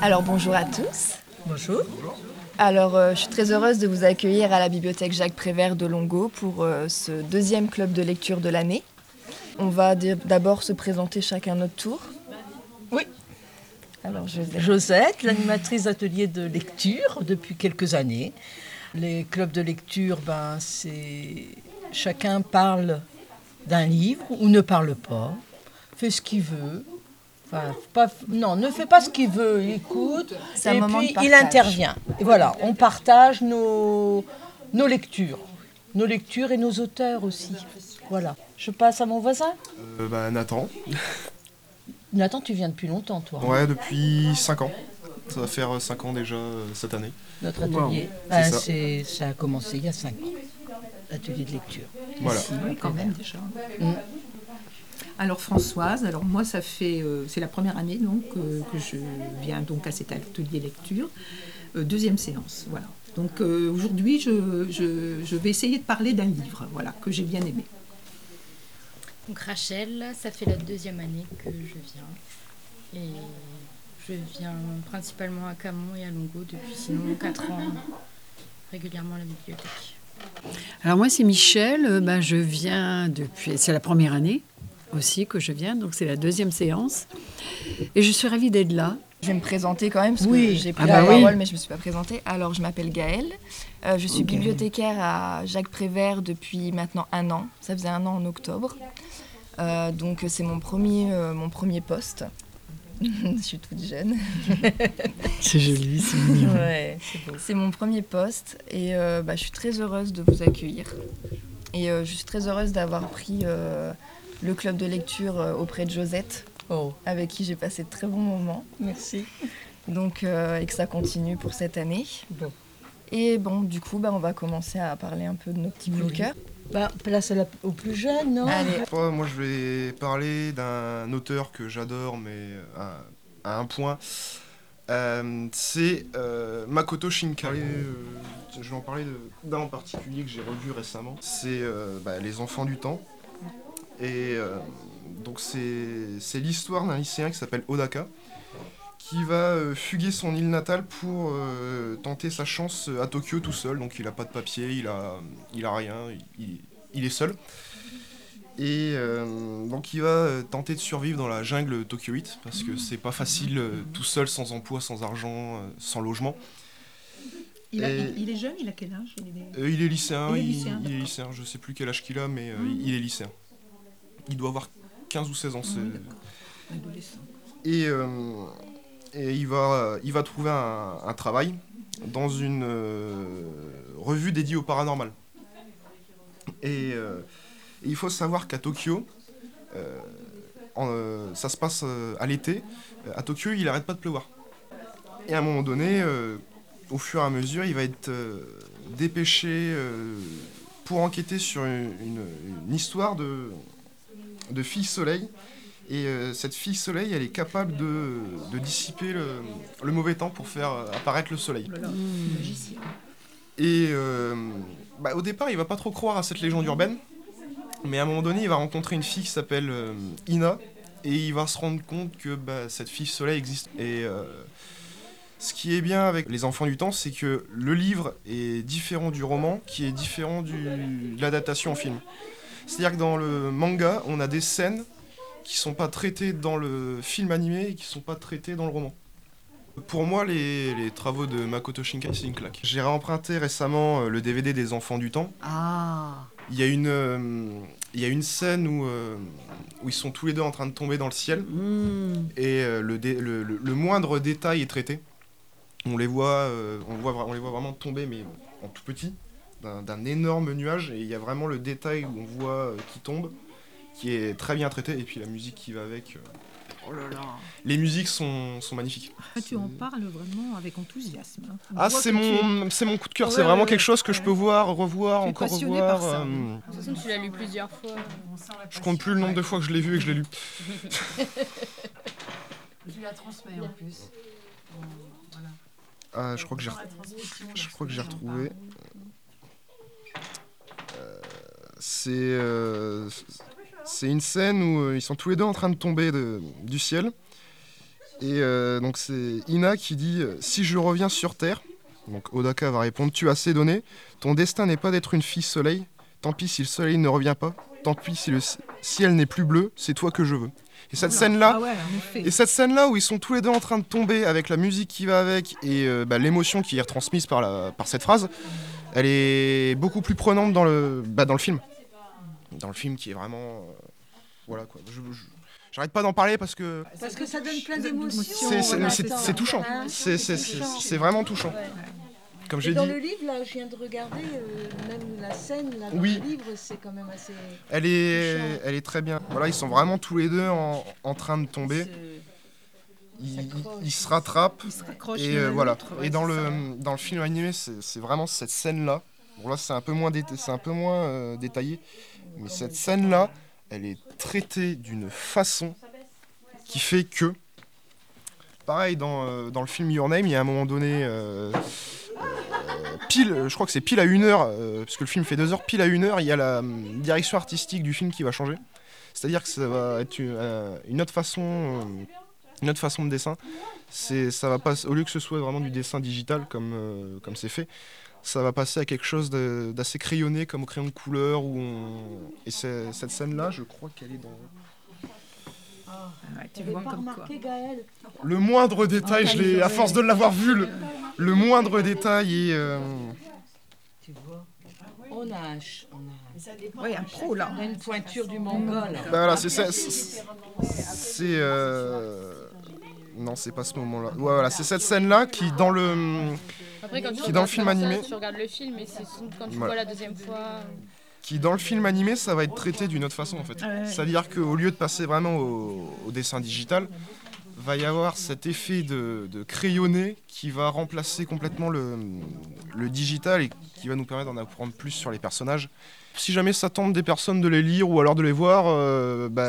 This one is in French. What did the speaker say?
Alors bonjour à tous. Bonjour. Alors je suis très heureuse de vous accueillir à la bibliothèque Jacques Prévert de Longo pour ce deuxième club de lecture de l'année. On va d'abord se présenter chacun notre tour. Oui. Alors Josette, l'animatrice d'atelier de lecture depuis quelques années. Les clubs de lecture, c'est chacun parle d'un livre ou ne parle pas, fait ce qu'il veut. Ne fait pas ce qu'il veut, il écoute, et puis il intervient. Et voilà, on partage nos lectures et nos auteurs aussi. Voilà. Je passe à mon voisin. Nathan. Nathan, tu viens depuis longtemps, toi. Ouais, depuis 5 ans. Ça va faire 5 ans déjà cette année. Notre atelier. Wow. Ça a commencé il y a 5 ans. L'atelier de lecture. Voilà. Ici, oui, quand même déjà. Alors Françoise, moi ça fait c'est la première année donc que je viens donc à cet atelier lecture, deuxième séance, voilà. Donc aujourd'hui je vais essayer de parler d'un livre, voilà, que j'ai bien aimé. Donc Rachel, ça fait la deuxième année que je viens et je viens principalement à Camon et à Longo depuis sinon 4 ans régulièrement à la bibliothèque. Alors moi c'est Michel, je viens depuis, c'est la première année aussi que je viens, donc c'est la deuxième séance et je suis ravie d'être là. Je vais me présenter quand même parce que j'ai pris la parole mais je ne me suis pas présentée. Alors je m'appelle Gaëlle, je suis bibliothécaire à Jacques Prévert depuis maintenant 1 an, ça faisait 1 an en octobre, donc c'est mon premier poste. Je suis toute jeune. C'est joli, c'est mignon. Ouais, c'est mon premier poste et je suis très heureuse de vous accueillir. Et je suis très heureuse d'avoir pris le club de lecture auprès de Josette, avec qui j'ai passé de très bons moments. Merci. Donc, et que ça continue pour cette année. Bon. Et bon, du coup, on va commencer à parler un peu de nos petits coups de cœur. Place aux plus jeunes, non ? Allez. Moi, je vais parler d'un auteur que j'adore, mais à un point. C'est Makoto Shinkai. Je vais en parler d'un en particulier que j'ai revu récemment. C'est Les Enfants du Temps. Et donc c'est l'histoire d'un lycéen qui s'appelle Odaka, qui va fuguer son île natale pour tenter sa chance à Tokyo tout seul. Donc il n'a pas de papier, il a rien, il est seul. Et donc il va tenter de survivre dans la jungle tokyoïte, parce que c'est pas facile tout seul, sans emploi, sans argent, sans logement. Il est jeune, il a quel âge ? Il est lycéen, il est lycéen, je sais plus quel âge qu'il a, mais il est lycéen. Il doit avoir 15 ou 16 ans. Adolescent. Et il va trouver un travail dans une revue dédiée au paranormal. Et il faut savoir qu'à Tokyo, ça se passe à l'été, à Tokyo il n'arrête pas de pleuvoir. Et à un moment donné, au fur et à mesure, il va être dépêché pour enquêter sur une histoire de fille soleil. Et cette fille soleil, elle est capable de dissiper le mauvais temps pour faire apparaître le soleil. Magicien. Et au départ, il va pas trop croire à cette légende urbaine, mais à un moment donné, il va rencontrer une fille qui s'appelle Ina, et il va se rendre compte que cette fille soleil existe. Et ce qui est bien avec Les Enfants du Temps, c'est que le livre est différent du roman, qui est différent de l'adaptation en film. C'est-à-dire que dans le manga, on a des scènes qui sont pas traitées dans le film animé et qui sont pas traitées dans le roman. Pour moi, les travaux de Makoto Shinkai, c'est une claque. J'ai réemprunté récemment le DVD des Enfants du Temps. Ah. Il y a une scène où ils sont tous les deux en train de tomber dans le ciel. Et le moindre détail est traité. On les voit vraiment tomber, mais en tout petit, d'un énorme nuage. Et il y a vraiment le détail où on voit qui tombe, qui est très bien traité. Et puis la musique qui va avec. Oh là là. Les musiques sont magnifiques. Tu en parles vraiment avec enthousiasme. C'est mon coup de cœur. C'est vraiment quelque chose que je peux revoir, tu es encore passionné revoir. par ça. De toute façon, tu l'as lu plusieurs fois. Je compte plus le nombre de fois que je l'ai vu et que je l'ai lu. Tu la transmets en plus. Voilà. Ah, je crois que j'ai retrouvé. C'est une scène où ils sont tous les deux en train de tomber du ciel. Et donc c'est Ina qui dit si je reviens sur Terre, donc Odaka va répondre tu as assez donné, ton destin n'est pas d'être une fille soleil, tant pis si le soleil ne revient pas, tant pis si le ciel n'est plus bleu, c'est toi que je veux. Et cette scène-là, où ils sont tous les deux en train de tomber avec la musique qui va avec et l'émotion qui est retransmise par cette phrase, elle est beaucoup plus prenante dans le film. Dans le film qui est vraiment... voilà quoi. J'arrête pas d'en parler parce que ça donne plein d'émotions. C'est touchant. C'est vraiment touchant. Comme j'ai dit. Dans le livre, là, je viens de regarder, même la scène là, dans le livre, c'est quand même assez. Elle est très bien. Voilà, ils sont vraiment tous les deux en train de tomber. Ils se rattrapent. Ils se raccrochent et l'un à voilà. l'autre, ouais, Et dans le film animé, c'est vraiment cette scène-là. Bon là, c'est un peu moins détaillé, mais cette scène-là, elle est traitée d'une façon qui fait que, pareil, dans le film Your Name, il y a un moment donné, je crois que c'est pile à 1h, parce que le film fait 2 heures, pile à 1h, il y a la direction artistique du film qui va changer. C'est-à-dire que ça va être une autre façon de dessin. Ça va pas, au lieu que ce soit vraiment du dessin digital comme c'est fait, ça va passer à quelque chose d'assez crayonné, comme au crayon de couleur. Et cette scène-là, je crois qu'elle est dans... tu vois comme quoi. Le moindre détail, à force de l'avoir vu, le moindre détail est... Tu vois, on a un pro là. On a une pointure du mongol. Voilà, non, c'est pas ce moment-là. Ouais, voilà, c'est cette scène-là qui, dans le... Après, quand qui dans le film animé, tu regardes le film, et c'est quand tu voilà. vois la deuxième fois. Qui dans le film animé, ça va être traité d'une autre façon en fait. C'est-à-dire qu'au lieu de passer vraiment au dessin digital, va y avoir cet effet de crayonné qui va remplacer complètement le digital et qui va nous permettre d'en apprendre plus sur les personnages. Si jamais ça tente des personnes de les lire ou alors de les voir,